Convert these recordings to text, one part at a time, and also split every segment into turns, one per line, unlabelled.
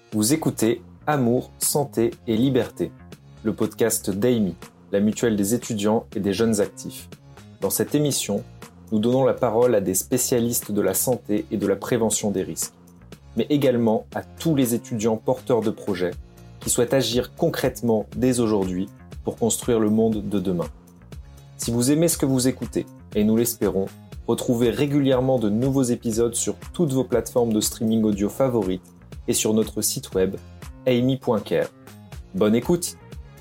Vous écoutez Amour, Santé et Liberté, le podcast d'AMI, la mutuelle des étudiants et des jeunes actifs. Dans cette émission, nous donnons la parole à des spécialistes de la santé et de la prévention des risques, mais également à tous les étudiants porteurs de projets qui souhaitent agir concrètement dès aujourd'hui pour construire le monde de demain. Si vous aimez ce que vous écoutez, et nous l'espérons, retrouvez régulièrement de nouveaux épisodes sur toutes vos plateformes de streaming audio favorites et sur notre site web amy.care. Bonne écoute!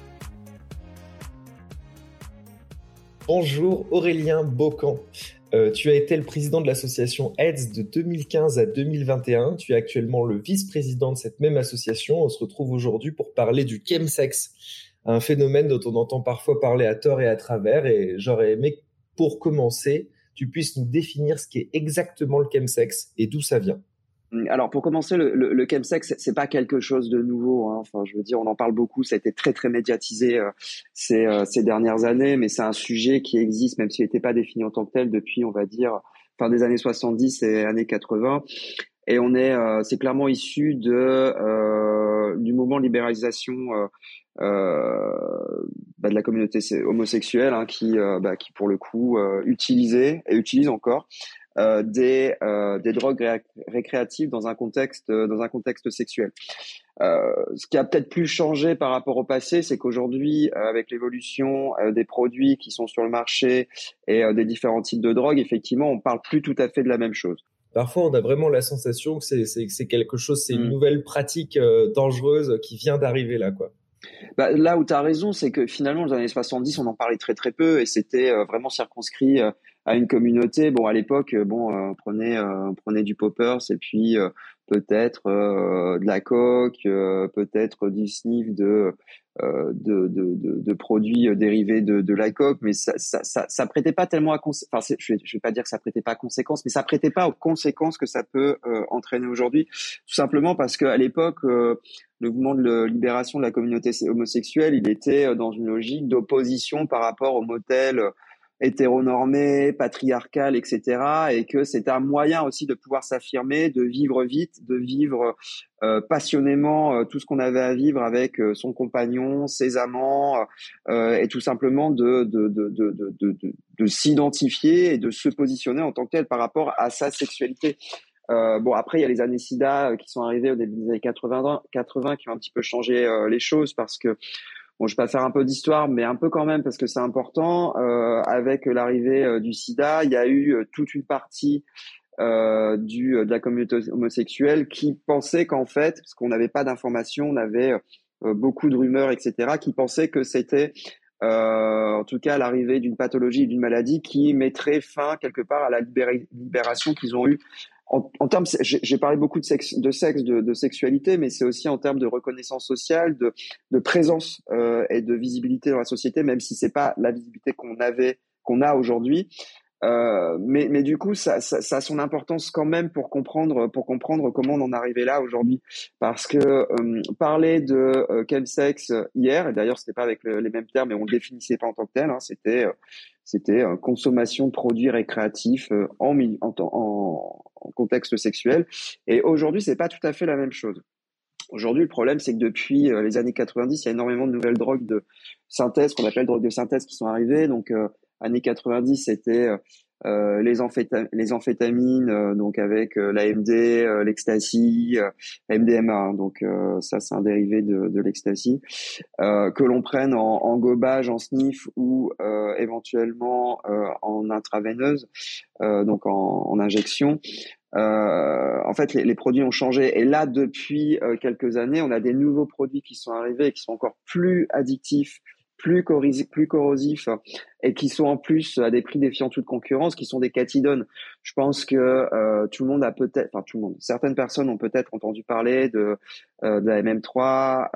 Bonjour Aurélien Bocan. Tu as été le président de l'association AIDS de 2015 à 2021. Tu es actuellement le vice-président de cette même association. On se retrouve aujourd'hui pour parler du chemsex, un phénomène dont on entend parfois parler à tort et à travers. Et j'aurais aimé, pour commencer, tu puisses nous définir ce qu'est exactement le chemsex et d'où ça vient.
Alors pour commencer, le chemsex, c'est pas quelque chose de nouveau, hein. Enfin, je veux dire, on en parle beaucoup, ça a été très très médiatisé ces dernières années, mais c'est un sujet qui existe, même s'il n'était pas défini en tant que tel depuis, on va dire, fin des années 70 et années 80. Et c'est clairement issu du mouvement de libéralisation de la communauté homosexuelle, hein, qui pour le coup utilisait et utilise encore des drogues récréatives dans un contexte sexuel. Ce qui a peut-être plus changé par rapport au passé, c'est qu'aujourd'hui, avec l'évolution des produits qui sont sur le marché et des différents types de drogues, effectivement, on parle plus tout à fait de la même chose.
Parfois, on a vraiment la sensation que c'est quelque chose, c'est une nouvelle pratique dangereuse qui vient d'arriver là, quoi.
Là où tu as raison, c'est que finalement, dans les années 70, on en parlait très très peu et c'était vraiment circonscrit à une communauté. Bon, à l'époque, on prenait du poppers et puis peut-être de la coke, peut-être du sniff de produits dérivés de la coke, mais ça prêtait pas tellement à je vais pas dire que ça prêtait pas à conséquence, mais ça prêtait pas aux conséquences que ça peut entraîner aujourd'hui, tout simplement parce que à l'époque le mouvement de libération de la communauté homosexuelle, il était dans une logique d'opposition par rapport au modèle hétéronormé, patriarcal, etc. Et que c'était un moyen aussi de pouvoir s'affirmer, de vivre vite, de vivre passionnément tout ce qu'on avait à vivre avec son compagnon, ses amants, et tout simplement de s'identifier et de se positionner en tant que tel par rapport à sa sexualité. Après, il y a les années SIDA qui sont arrivées au début des années 80 qui ont un petit peu changé les choses parce que, bon, je vais pas faire un peu d'histoire, mais un peu quand même parce que c'est important. Avec l'arrivée du SIDA, il y a eu toute une partie de la communauté homosexuelle qui pensait qu'en fait, parce qu'on n'avait pas d'informations, on avait beaucoup de rumeurs, etc., qui pensaient que c'était en tout cas l'arrivée d'une pathologie, d'une maladie qui mettrait fin quelque part à la libération qu'ils ont eue. En termes, j'ai parlé beaucoup de sexe, de sexualité, mais c'est aussi en termes de reconnaissance sociale, de présence et de visibilité dans la société, même si c'est pas la visibilité qu'on a aujourd'hui. Mais du coup, ça a son importance quand même pour comprendre comment on en est arrivé là aujourd'hui. Parce que parler de chemsex hier, et d'ailleurs c'était pas avec les mêmes termes, mais on le définissait pas en tant que tel, hein, c'était consommation de produits récréatifs en contexte sexuel. Et aujourd'hui, c'est pas tout à fait la même chose. Aujourd'hui, le problème, c'est que depuis les années 90, il y a énormément de nouvelles drogues de synthèse, qu'on appelle drogues de synthèse, qui sont arrivées. Donc, années 90, c'était les amphétamines, donc avec l'AMD, l'ecstasy, MDMA. Hein, donc, ça, c'est un dérivé de l'ecstasy. Que l'on prenne en gobage, en sniff ou éventuellement en intraveineuse, donc en injection. En fait, les produits ont changé. Et là, depuis quelques années, on a des nouveaux produits qui sont arrivés et qui sont encore plus addictifs, plus corrosifs et qui sont en plus à des prix défiant toute concurrence, qui sont des cathidones. Je pense que certaines personnes ont peut-être entendu parler de la MM3,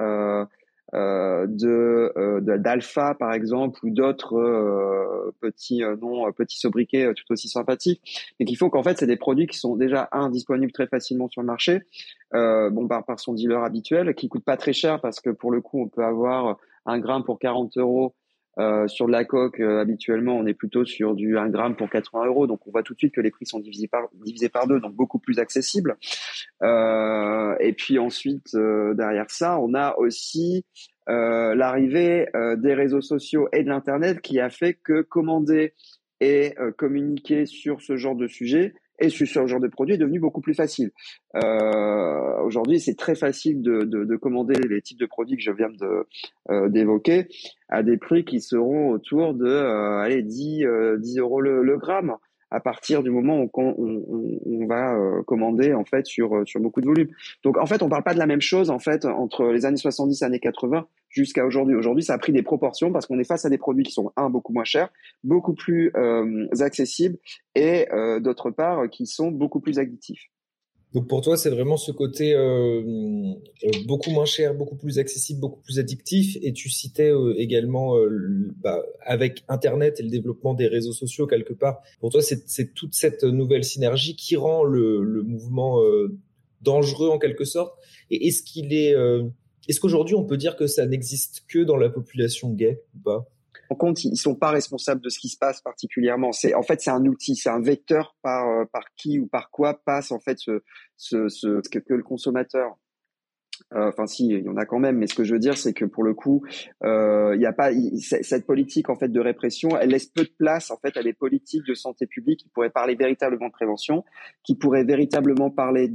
d'Alpha par exemple, ou d'autres petits sobriquets tout aussi sympathiques, mais qu'il faut qu'en fait c'est des produits qui sont déjà disponibles très facilement sur le marché, par son dealer habituel, qui coûtent pas très cher parce que pour le coup on peut avoir un gramme pour 40 euros. Sur de la coke, habituellement, on est plutôt sur du 1 gramme pour 80 euros. Donc, on voit tout de suite que les prix sont divisés par deux, donc beaucoup plus accessibles. Et puis ensuite, derrière ça, on a aussi l'arrivée des réseaux sociaux et de l'Internet qui a fait que commander et communiquer sur ce genre de sujet et sur ce genre de produit est devenu beaucoup plus facile. Aujourd'hui, c'est très facile de commander les types de produits que je viens d'évoquer à des prix qui seront autour de 10 euros le gramme à partir du moment où on va commander en fait sur beaucoup de volume. Donc en fait, on parle pas de la même chose en fait entre les années 70 et années 80 jusqu'à aujourd'hui. Aujourd'hui, ça a pris des proportions parce qu'on est face à des produits qui sont beaucoup moins chers, beaucoup plus accessibles et d'autre part qui sont beaucoup plus addictifs.
Donc pour toi, c'est vraiment ce côté beaucoup moins cher, beaucoup plus accessible, beaucoup plus addictif. Et tu citais également avec Internet et le développement des réseaux sociaux quelque part. Pour toi, c'est toute cette nouvelle synergie qui rend le mouvement dangereux en quelque sorte. Et est-ce qu'aujourd'hui on peut dire que ça n'existe que dans la population gay ou pas?
En compte, ils sont pas responsables de ce qui se passe particulièrement. C'est un outil, c'est un vecteur par qui ou par quoi passe en fait ce que le consommateur. Enfin, si, il y en a quand même, mais ce que je veux dire, c'est que pour le coup, il y a pas cette politique en fait de répression, elle laisse peu de place en fait à des politiques de santé publique qui pourraient parler véritablement de prévention, qui pourraient véritablement parler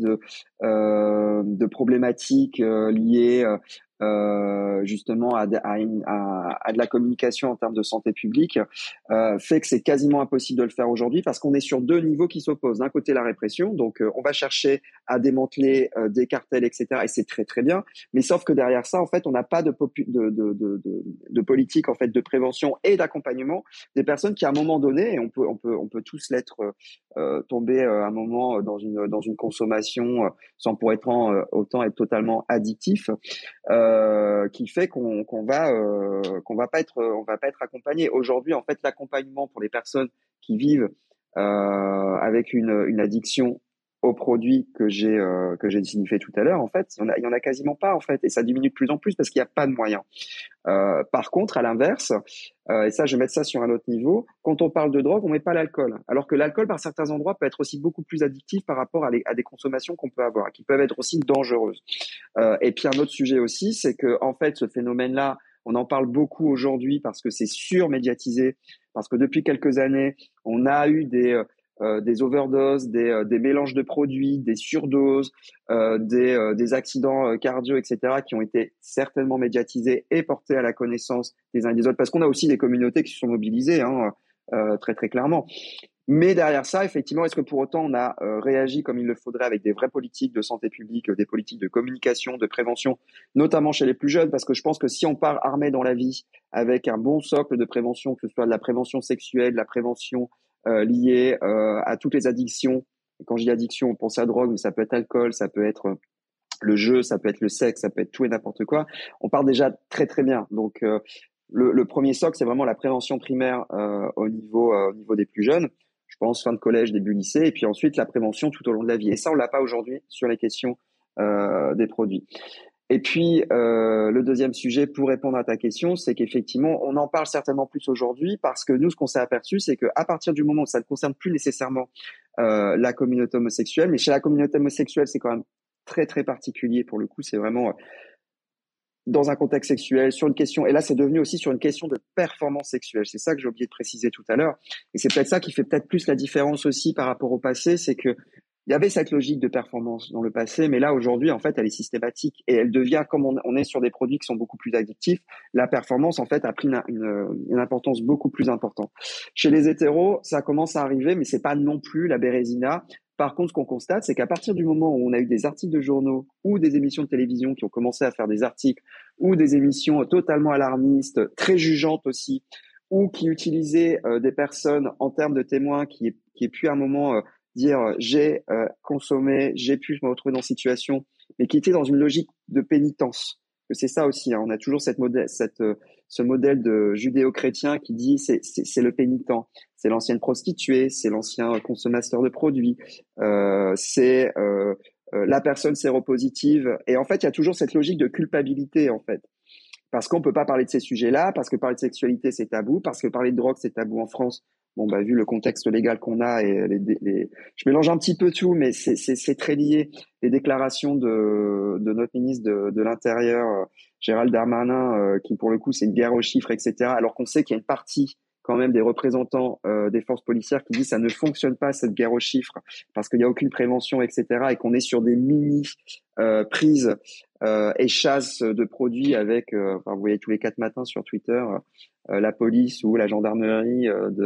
de problématiques liées justement à de la communication en termes de santé publique, fait que c'est quasiment impossible de le faire aujourd'hui parce qu'on est sur deux niveaux qui s'opposent. D'un côté, la répression, donc on va chercher à démanteler des cartels, etc. Et c'est très très bien. Mais sauf que derrière ça, en fait, on n'a pas de politique en fait de prévention et d'accompagnement des personnes qui, à un moment donné, et on peut tous l'être, tomber à un moment dans une consommation sans pour autant être totalement addictif, qui fait qu'on va pas être accompagné. Aujourd'hui, en fait, l'accompagnement pour les personnes qui vivent avec une addiction aux produits que j'ai signifié tout à l'heure, en fait, il y en a quasiment pas en fait, et ça diminue de plus en plus parce qu'il n'y a pas de moyens. Par contre, à l'inverse, et ça, je vais mettre ça sur un autre niveau, quand on parle de drogue, on met pas l'alcool, alors que l'alcool, par certains endroits, peut être aussi beaucoup plus addictif par rapport à des consommations qu'on peut avoir, qui peuvent être aussi dangereuses. Et puis un autre sujet aussi, c'est que en fait, ce phénomène-là, on en parle beaucoup aujourd'hui parce que c'est surmédiatisé, parce que depuis quelques années, on a eu des overdoses, des mélanges de produits, des surdoses, des accidents cardio, etc., qui ont été certainement médiatisés et portés à la connaissance des uns et des autres, parce qu'on a aussi des communautés qui se sont mobilisées, très très clairement. Mais derrière ça, effectivement, est-ce que pour autant on a réagi comme il le faudrait avec des vraies politiques de santé publique, des politiques de communication, de prévention, notamment chez les plus jeunes, parce que je pense que si on part armé dans la vie avec un bon socle de prévention, que ce soit de la prévention sexuelle, de la prévention liée à toutes les addictions, et quand je dis addiction, on pense à drogue, mais ça peut être alcool, ça peut être le jeu, ça peut être le sexe, ça peut être tout et n'importe quoi, on part déjà très très bien. Donc le premier socle, c'est vraiment la prévention primaire au niveau des plus jeunes. Je pense fin de collège, début lycée, et puis ensuite la prévention tout au long de la vie. Et ça, on l'a pas aujourd'hui sur les questions des produits. Et puis le deuxième sujet, pour répondre à ta question, c'est qu'effectivement, on en parle certainement plus aujourd'hui parce que nous, ce qu'on s'est aperçu, c'est qu'à partir du moment où ça ne concerne plus nécessairement la communauté homosexuelle, mais chez la communauté homosexuelle, c'est quand même très très particulier pour le coup. C'est vraiment dans un contexte sexuel, sur une question, et là c'est devenu aussi sur une question de performance sexuelle. C'est ça que j'ai oublié de préciser tout à l'heure, et c'est peut-être ça qui fait peut-être plus la différence aussi par rapport au passé, c'est que il y avait cette logique de performance dans le passé, mais là aujourd'hui en fait elle est systématique et elle devient, comme on est sur des produits qui sont beaucoup plus addictifs, la performance en fait a pris une importance beaucoup plus importante. Chez les hétéros, ça commence à arriver, mais c'est pas non plus la Bérésina. Par contre, ce qu'on constate, c'est qu'à partir du moment où on a eu des articles de journaux ou des émissions de télévision qui ont commencé à faire des articles ou des émissions totalement alarmistes, très jugeantes aussi, ou qui utilisaient des personnes en termes de témoins qui aient pu à un moment dire j'ai consommé, j'ai pu me retrouver dans cette situation, mais qui étaient dans une logique de pénitence. Que c'est ça aussi, hein, on a toujours ce modèle de judéo-chrétien qui dit c'est le pénitent, c'est l'ancienne prostituée, c'est l'ancien consommateur de produits, c'est la personne séropositive. Et en fait, il y a toujours cette logique de culpabilité en fait, parce qu'on peut pas parler de ces sujets-là, parce que parler de sexualité c'est tabou, parce que parler de drogue c'est tabou en France, vu le contexte légal qu'on a et je mélange un petit peu tout, mais c'est très lié. Les déclarations de notre ministre de l'Intérieur, Gérald Darmanin, qui pour le coup c'est une guerre aux chiffres, etc. Alors qu'on sait qu'il y a une partie quand même des représentants des forces policières qui disent ça ne fonctionne pas cette guerre aux chiffres parce qu'il n'y a aucune prévention, etc. et qu'on est sur des mini prises et chasses de produits avec, vous voyez tous les 4 matins sur Twitter, la police ou la gendarmerie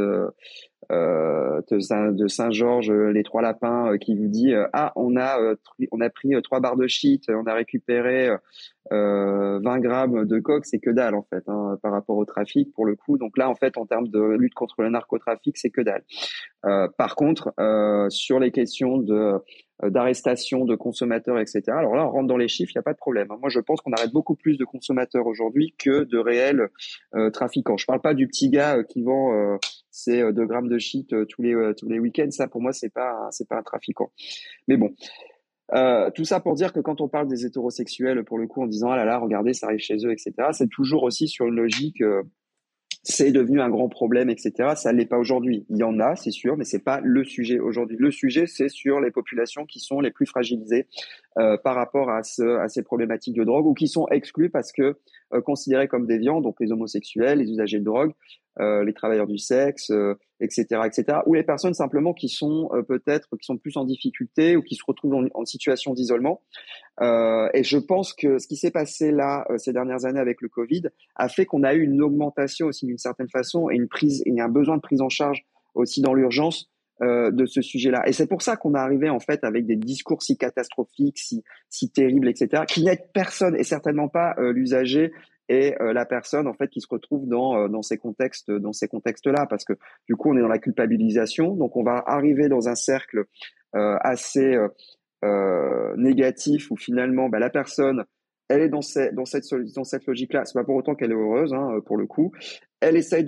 de Saint-Georges, les Trois Lapins, qui vous dit on a pris 3 barres de shit, on a récupéré 20 grammes de coke, c'est que dalle en fait par rapport au trafic pour le coup. Donc là en fait en termes de lutte contre le narcotrafic, c'est que dalle. Par contre, sur les questions d'arrestation de consommateurs, etc. Alors là, on rentre dans les chiffres, il n'y a pas de problème. Moi, je pense qu'on arrête beaucoup plus de consommateurs aujourd'hui que de réels trafiquants. Je parle pas du petit gars qui vend ses 2 grammes de shit tous les week-ends. Ça, pour moi, c'est pas un trafiquant. Mais bon. Tout ça pour dire que quand on parle des hétérosexuels, pour le coup, en disant ah là là, regardez, ça arrive chez eux, etc. C'est toujours aussi sur une logique. C'est devenu un grand problème, etc. Ça l'est pas aujourd'hui. Il y en a, c'est sûr, mais c'est pas le sujet aujourd'hui. Le sujet, c'est sur les populations qui sont les plus fragilisées par rapport à ces problématiques de drogue ou qui sont exclues parce que considérées comme déviants, donc les homosexuels, les usagers de drogue, les travailleurs du sexe, etc., etc. Ou les personnes simplement qui sont qui sont plus en difficulté ou qui se retrouvent en situation d'isolement. Et je pense que ce qui s'est passé là ces dernières années avec le Covid a fait qu'on a eu une augmentation aussi d'une certaine façon et un besoin de prise en charge aussi dans l'urgence de ce sujet-là. Et c'est pour ça qu'on est arrivé en fait avec des discours si catastrophiques, si terribles, etc., qui n'aident personne et certainement pas l'usager et la personne en fait qui se retrouve dans ces contextes-là, parce que du coup on est dans la culpabilisation, donc on va arriver dans un cercle assez négatif où finalement la personne elle est dans cette logique-là. C'est pas pour autant qu'elle est heureuse pour le coup. Elle essaye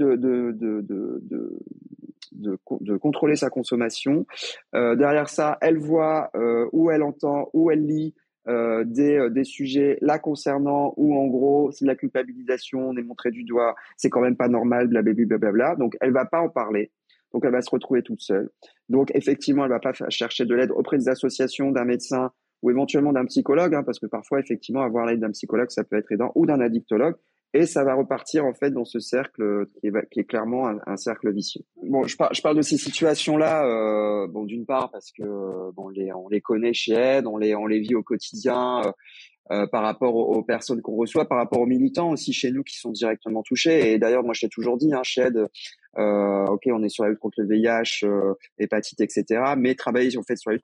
de contrôler sa consommation. Derrière ça, elle voit ou elle entend ou elle lit des sujets la concernant où en gros c'est de la culpabilisation, on est montré du doigt, c'est quand même pas normal, blablabla. Donc elle va pas en parler. Donc elle va se retrouver toute seule. Donc effectivement, elle va pas chercher de l'aide auprès des associations, d'un médecin ou éventuellement d'un psychologue, parce que parfois effectivement avoir l'aide d'un psychologue ça peut être aidant, ou d'un addictologue. Et ça va repartir en fait dans ce cercle qui est clairement un cercle vicieux. Bon, je parle de ces situations-là, d'une part parce que on les connaît chez Aide, on les vit au quotidien. Par rapport aux personnes qu'on reçoit, par rapport aux militants aussi chez nous qui sont directement touchés. Et d'ailleurs, moi, je t'ai toujours dit, chez Aide, ok, on est sur la lutte contre le VIH, hépatite, etc. Mais travailler en fait sur la lutte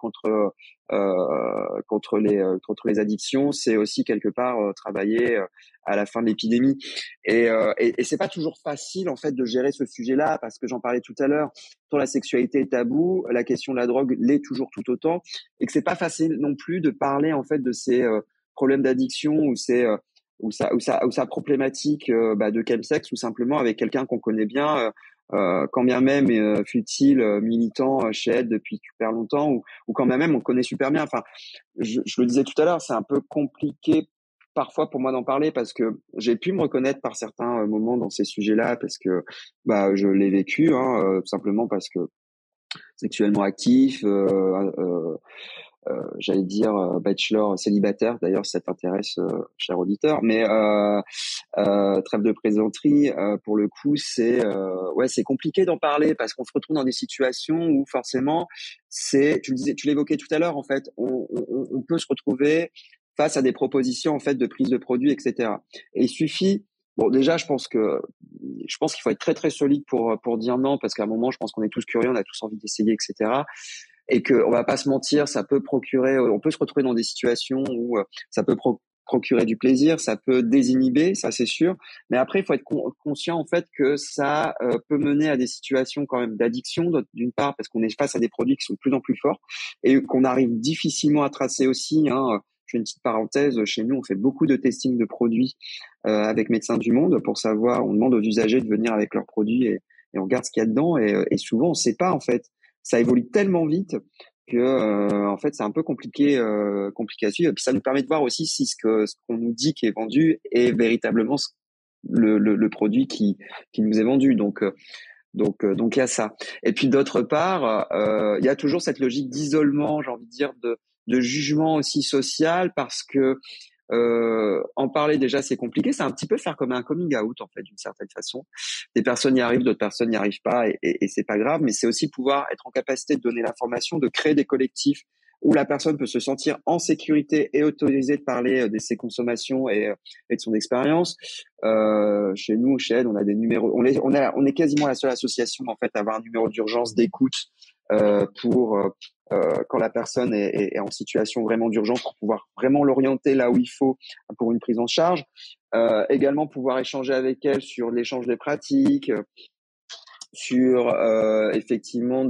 contre les addictions, c'est aussi quelque part travailler à la fin de l'épidémie. Et c'est pas toujours facile en fait de gérer ce sujet-là parce que j'en parlais tout à l'heure. Tant la sexualité est tabou, la question de la drogue l'est toujours tout autant, et que c'est pas facile non plus de parler en fait de ces problème d'addiction ou sa problématique de chemsex ou simplement avec quelqu'un qu'on connaît bien, quand bien même fut-il militant chez Aide depuis super longtemps ou quand bien même on connaît super bien. Enfin, je le disais tout à l'heure, c'est un peu compliqué parfois pour moi d'en parler parce que j'ai pu me reconnaître par certains moments dans ces sujets-là parce que je l'ai vécu simplement parce que sexuellement actif, j'allais dire bachelor célibataire, d'ailleurs si ça t'intéresse cher auditeur, mais trêve de plaisanterie, pour le coup c'est compliqué d'en parler parce qu'on se retrouve dans des situations où forcément tu l'évoquais tout à l'heure en fait, on peut se retrouver face à des propositions en fait de prise de produits, etc. Et il suffit. Bon, déjà, je pense qu'il faut être très très solide pour dire non, parce qu'à un moment, je pense qu'on est tous curieux, on a tous envie d'essayer, etc. Et que on va pas se mentir, on peut se retrouver dans des situations où ça peut procurer du plaisir, ça peut désinhiber, ça c'est sûr. Mais après, il faut être conscient en fait que ça peut mener à des situations quand même d'addiction, d'une part parce qu'on est face à des produits qui sont de plus en plus forts et qu'on arrive difficilement à tracer aussi. Je fais une petite parenthèse, chez nous on fait beaucoup de testing de produits avec Médecins du Monde pour savoir, on demande aux usagers de venir avec leurs produits et on regarde ce qu'il y a dedans et souvent on sait pas en fait, ça évolue tellement vite que en fait c'est un peu compliqué à suivre. Et puis ça nous permet de voir aussi si ce qu'on nous dit qui est vendu est véritablement le produit qui nous est vendu. Donc Donc il y a ça. Et puis d'autre part, il y a toujours cette logique d'isolement, j'ai envie de dire, de jugement aussi social, parce que en parler déjà c'est compliqué. C'est un petit peu faire comme un coming out en fait, d'une certaine façon. Des personnes y arrivent, d'autres personnes n'y arrivent pas, et c'est pas grave. Mais c'est aussi pouvoir être en capacité de donner l'information, de créer des collectifs où la personne peut se sentir en sécurité et autorisée de parler de ses consommations et de son expérience. Chez nous, chez Aide, on a des numéros. On est quasiment la seule association en fait à avoir un numéro d'urgence d'écoute pour quand la personne est en situation vraiment d'urgence, pour pouvoir vraiment l'orienter là où il faut pour une prise en charge. Également pouvoir échanger avec elle sur l'échange des pratiques, sur effectivement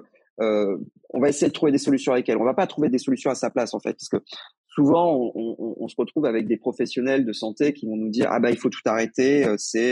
on va essayer de trouver des solutions avec elle. On va pas trouver des solutions à sa place en fait, parce que souvent on se retrouve avec des professionnels de santé qui vont nous dire ah bah il faut tout arrêter, c'est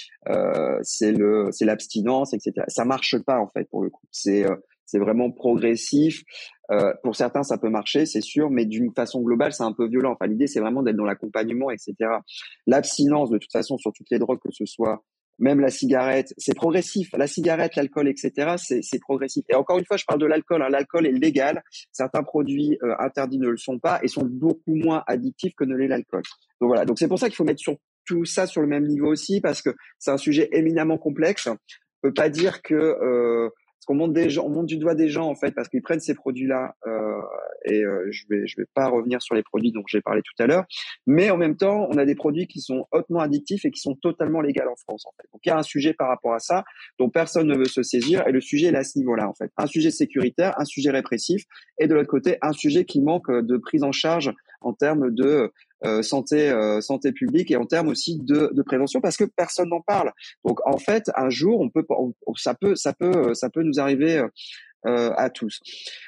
l'abstinence, etc. Ça marche pas en fait pour le coup. C'est vraiment progressif. Pour certains, ça peut marcher, c'est sûr, mais d'une façon globale, c'est un peu violent. Enfin, l'idée, c'est vraiment d'être dans l'accompagnement, etc. L'abstinence, de toute façon, sur toutes les drogues, que ce soit même la cigarette, c'est progressif. La cigarette, l'alcool, etc., c'est progressif. Et encore une fois, je parle de l'alcool. Hein. L'alcool est légal. Certains produits interdits ne le sont pas et sont beaucoup moins addictifs que ne l'est l'alcool. Donc voilà. Donc c'est pour ça qu'il faut mettre tout ça sur le même niveau aussi, parce que c'est un sujet éminemment complexe. On peut pas dire que parce qu'on on monte du doigt des gens en fait parce qu'ils prennent ces produits-là. Je vais pas revenir sur les produits dont j'ai parlé tout à l'heure, mais en même temps, on a des produits qui sont hautement addictifs et qui sont totalement légaux en France en fait. Donc il y a un sujet par rapport à ça dont personne ne veut se saisir, et le sujet est à ce niveau-là en fait. Un sujet sécuritaire, un sujet répressif, et de l'autre côté, un sujet qui manque de prise en charge en termes de santé publique et en termes aussi de prévention, parce que personne n'en parle. Donc en fait, un jour, ça peut nous arriver à tous.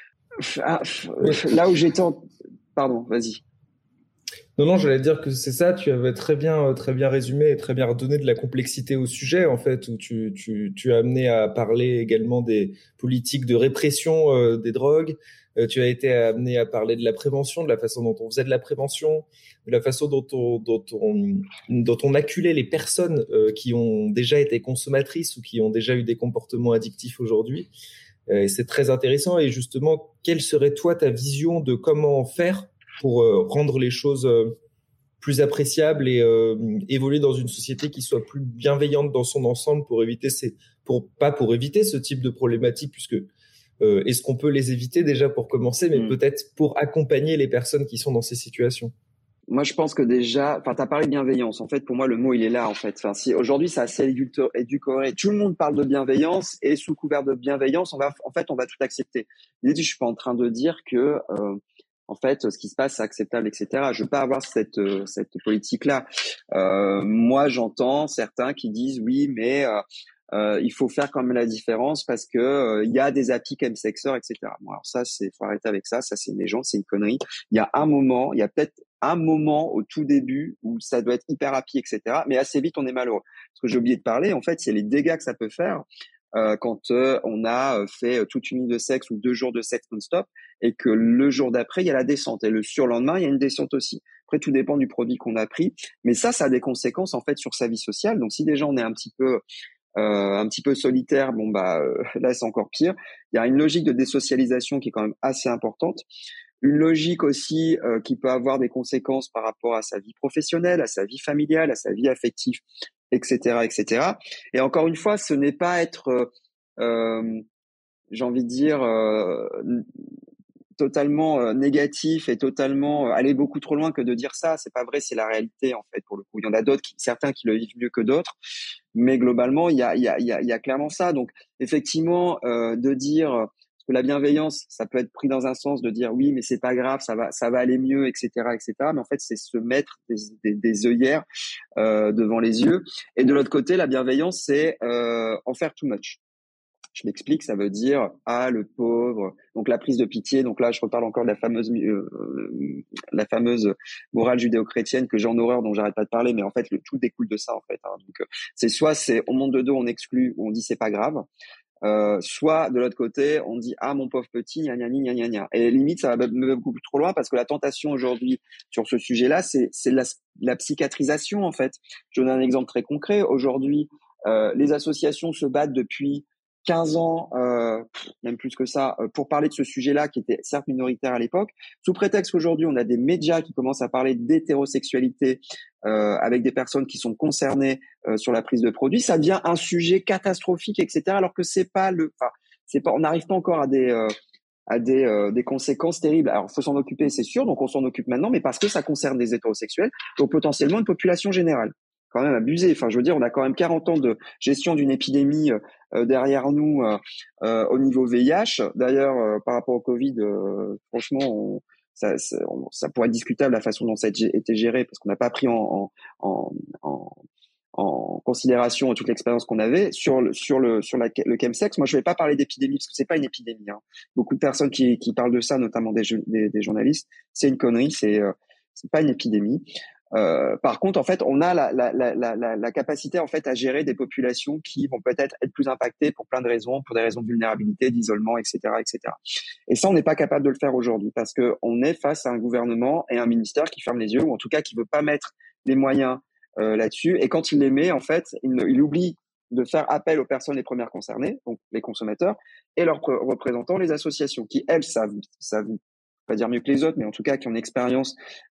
Là où j'étais Pardon, vas-y.
Non, j'allais dire que c'est ça. Tu avais très bien résumé et très bien redonné de la complexité au sujet, en fait, où tu as amené à parler également des politiques de répression des drogues. Tu as été amené à parler de la prévention, de la façon dont on faisait de la prévention, de la façon dont on acculait les personnes qui ont déjà été consommatrices ou qui ont déjà eu des comportements addictifs aujourd'hui. Et c'est très intéressant. Et justement, quelle serait toi ta vision de comment faire pour rendre les choses plus appréciables et évoluer dans une société qui soit plus bienveillante dans son ensemble pour éviter pour éviter ce type de problématiques, puisque est-ce qu'on peut les éviter déjà pour commencer, mais peut-être pour accompagner les personnes qui sont dans ces situations?
Moi, je pense que déjà, enfin, t'as parlé de bienveillance. En fait, pour moi, le mot, il est là, en fait. Enfin, si aujourd'hui, c'est assez édulcoré. Tout le monde parle de bienveillance, et sous couvert de bienveillance, on va tout accepter. Je suis pas en train de dire que, en fait, ce qui se passe, c'est acceptable, etc. Je veux pas avoir cette politique-là. Moi, j'entends certains qui disent oui, mais il faut faire quand même la différence parce que il y a des applis chemsexeurs, etc. Bon, alors ça, faut arrêter avec ça. Ça, c'est une légende, c'est une connerie. Il y a peut-être un moment au tout début où ça doit être hyper happy, etc. Mais assez vite, on est malheureux. Ce que j'ai oublié de parler, en fait, c'est les dégâts que ça peut faire quand on a fait toute une nuit de sexe ou 2 jours de sexe non-stop, et que le jour d'après, il y a la descente, et le surlendemain, il y a une descente aussi. Après, tout dépend du produit qu'on a pris, mais ça a des conséquences en fait sur sa vie sociale. Donc, si déjà on est un petit peu solitaire, bon bah là c'est encore pire. Il y a une logique de désocialisation qui est quand même assez importante. Une logique aussi qui peut avoir des conséquences par rapport à sa vie professionnelle, à sa vie familiale, à sa vie affective, etc., etc. Et encore une fois, ce n'est pas être, j'ai envie de dire, totalement négatif et totalement aller beaucoup trop loin que de dire ça. C'est pas vrai, c'est la réalité en fait pour le coup. Il y en a certains qui le vivent mieux que d'autres, mais globalement il y a clairement ça. Donc effectivement, de dire que la bienveillance, ça peut être pris dans un sens de dire oui, mais c'est pas grave, ça va aller mieux, etc., etc. Mais en fait, c'est se mettre des œillères devant les yeux. Et de l'autre côté, la bienveillance, c'est en faire too much. Je m'explique, ça veut dire le pauvre. Donc la prise de pitié. Donc là, je reparle encore de la fameuse morale judéo-chrétienne que j'ai en horreur, dont j'arrête pas de parler. Mais en fait, le tout découle de ça en fait. Hein. Donc c'est on monte de dos, on exclut, on dit c'est pas grave. Soit de l'autre côté, on dit mon pauvre petit, gna gna gna gna gna. Et limite, ça va beaucoup plus trop loin parce que la tentation aujourd'hui sur ce sujet-là, c'est la psychiatrisation en fait. Je donne un exemple très concret. Aujourd'hui, Les associations se battent depuis 15 ans, même plus que ça, pour parler de ce sujet-là qui était certes minoritaire à l'époque, sous prétexte qu'aujourd'hui on a des médias qui commencent à parler d'hétérosexualité avec des personnes qui sont concernées sur la prise de produits, ça devient un sujet catastrophique, etc. Alors que on n'arrive pas encore à des conséquences terribles. Alors, faut s'en occuper, c'est sûr, donc on s'en occupe maintenant, mais parce que ça concerne des hétérosexuels, donc potentiellement une population générale. Quand même abusé. Enfin, je veux dire, on a quand même 40 ans de gestion d'une épidémie derrière nous au niveau VIH. D'ailleurs, par rapport au Covid, franchement, ça pourrait être discutable la façon dont ça a été géré, parce qu'on n'a pas pris en, en considération toute l'expérience qu'on avait sur le chemsex. Moi, je vais pas parler d'épidémie parce que c'est pas une épidémie. Hein. Beaucoup de personnes qui parlent de ça, notamment des journalistes, c'est une connerie, c'est pas une épidémie. Par contre, en fait, on a la capacité en fait à gérer des populations qui vont peut-être être plus impactées pour plein de raisons, pour des raisons de vulnérabilité, d'isolement, etc., etc. Et ça, on n'est pas capable de le faire aujourd'hui parce que on est face à un gouvernement et un ministère qui ferme les yeux, ou en tout cas qui veut pas mettre les moyens là-dessus. Et quand il les met, en fait, il oublie de faire appel aux personnes les premières concernées, donc les consommateurs, et leurs représentants, les associations, qui elles savent pas dire mieux que les autres, mais en tout cas qui ont une expérience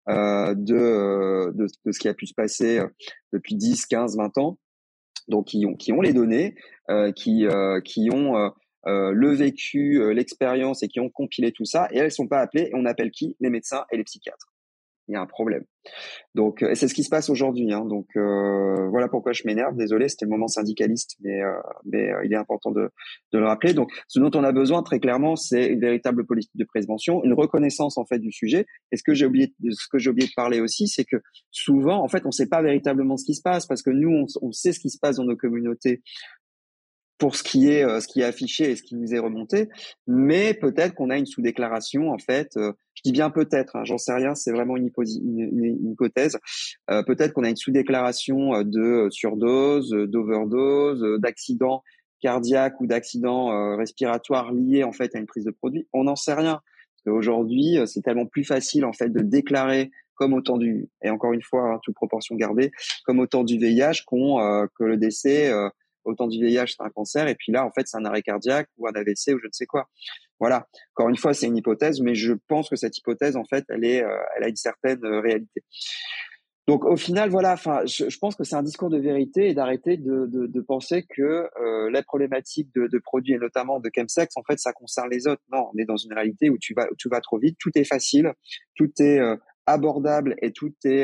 de ce qui a pu se passer depuis 10, 15, 20 ans, donc qui ont les données, qui ont le vécu, l'expérience et qui ont compilé tout ça, et elles sont pas appelées, et on appelle qui? Les médecins et les psychiatres. Il y a un problème. Donc, c'est ce qui se passe aujourd'hui. Hein. Donc, voilà pourquoi je m'énerve. Désolé, c'était le moment syndicaliste, mais il est important de le rappeler. Donc, ce dont on a besoin très clairement, c'est une véritable politique de prévention, une reconnaissance en fait du sujet. Et ce que j'ai oublié de parler aussi, c'est que souvent, en fait, on ne sait pas véritablement ce qui se passe parce que nous, on sait ce qui se passe dans nos communautés pour ce qui est affiché et ce qui nous est remonté, mais peut-être qu'on a une sous-déclaration en fait. Je dis bien peut-être, hein, j'en sais rien, c'est vraiment une hypothèse. Peut-être qu'on a une sous-déclaration de surdose, d'overdose, d'accident cardiaque ou d'accident respiratoire lié en fait à une prise de produit. On n'en sait rien. Parce qu'aujourd'hui, c'est tellement plus facile en fait de déclarer comme au temps et encore une fois, hein, toute proportion gardée, comme au temps du VIH que le décès. Autant du VIH, c'est un cancer, et puis là, en fait, c'est un arrêt cardiaque ou un AVC ou je ne sais quoi. Voilà. Encore une fois, c'est une hypothèse, mais je pense que cette hypothèse, en fait, elle a une certaine réalité. Donc, au final, voilà. Enfin, je pense que c'est un discours de vérité et d'arrêter de penser que la problématique de produits et notamment de chemsex, en fait, ça concerne les autres. Non, on est dans une réalité où tu vas trop vite, tout est facile, tout est abordable et tout est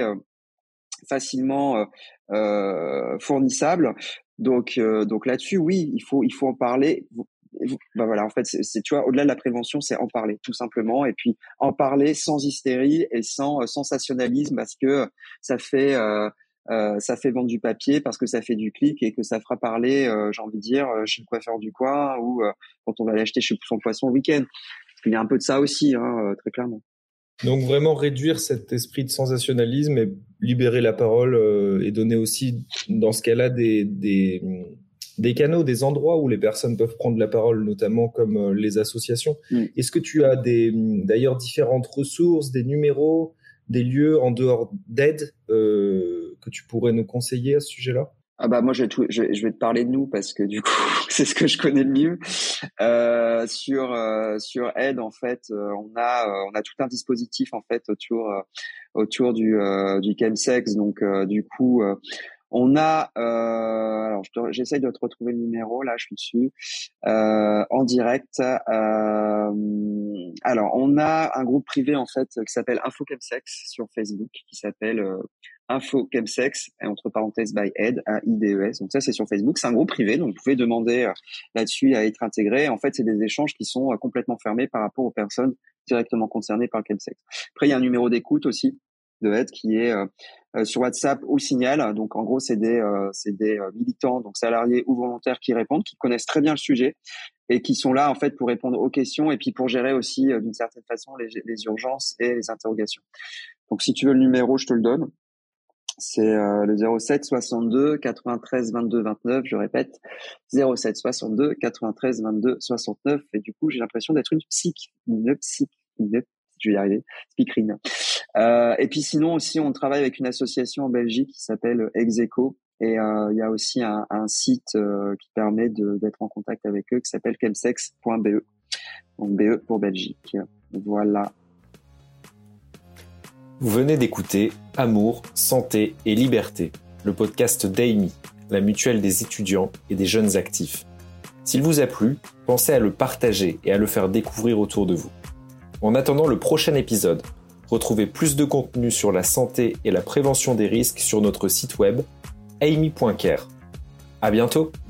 facilement fournissable. Donc là-dessus, oui, il faut en parler. Ben voilà, en fait, c'est tu vois, au-delà de la prévention, c'est en parler tout simplement, et puis en parler sans hystérie et sans sensationnalisme, parce que ça fait vendre du papier, parce que ça fait du clic et que ça fera parler, j'ai envie de dire, chez le coiffeur du coin ou quand on va aller acheter chez son poisson le week-end. Parce qu'il y a un peu de ça aussi, hein, très clairement.
Donc vraiment réduire cet esprit de sensationnalisme et libérer la parole et donner aussi, dans ce cas-là, des canaux, des endroits où les personnes peuvent prendre la parole, notamment comme les associations. Est-ce que tu as d'ailleurs différentes ressources, des numéros, des lieux en dehors d'aide que tu pourrais nous conseiller à ce sujet-là?
Ah bah moi je vais te parler de nous parce que du coup c'est ce que je connais le mieux. Sur Aide en fait, on a tout un dispositif en fait autour du chemsex. Donc du coup on a alors j'essaye de te retrouver le numéro là, je suis dessus en direct. Alors on a un groupe privé en fait qui s'appelle Info Chemsex sur Facebook, qui s'appelle Info Chemsex, entre parenthèses by Aide, AIDS. Donc ça, c'est sur Facebook. C'est un groupe privé, donc vous pouvez demander là-dessus à être intégré. En fait, c'est des échanges qui sont complètement fermés par rapport aux personnes directement concernées par le chemsex. Après, il y a un numéro d'écoute aussi de Aide qui est sur WhatsApp ou Signal. Donc en gros, c'est des militants, donc salariés ou volontaires qui répondent, qui connaissent très bien le sujet et qui sont là en fait pour répondre aux questions et puis pour gérer aussi d'une certaine façon les urgences et les interrogations. Donc si tu veux le numéro, je te le donne. C'est le 07 62 93 22 29, je répète, 07 62 93 22 69. Et du coup, j'ai l'impression d'être je vais y arriver, speakerine. Et puis sinon aussi, on travaille avec une association en Belgique qui s'appelle Execo, Et il y a aussi un site qui permet d'être en contact avec eux qui s'appelle chemsex.be. Donc BE pour Belgique. Voilà.
Vous venez d'écouter Amour, Santé et Liberté, le podcast d'AMI, la mutuelle des étudiants et des jeunes actifs. S'il vous a plu, pensez à le partager et à le faire découvrir autour de vous. En attendant le prochain épisode, retrouvez plus de contenu sur la santé et la prévention des risques sur notre site web amy.care. À bientôt!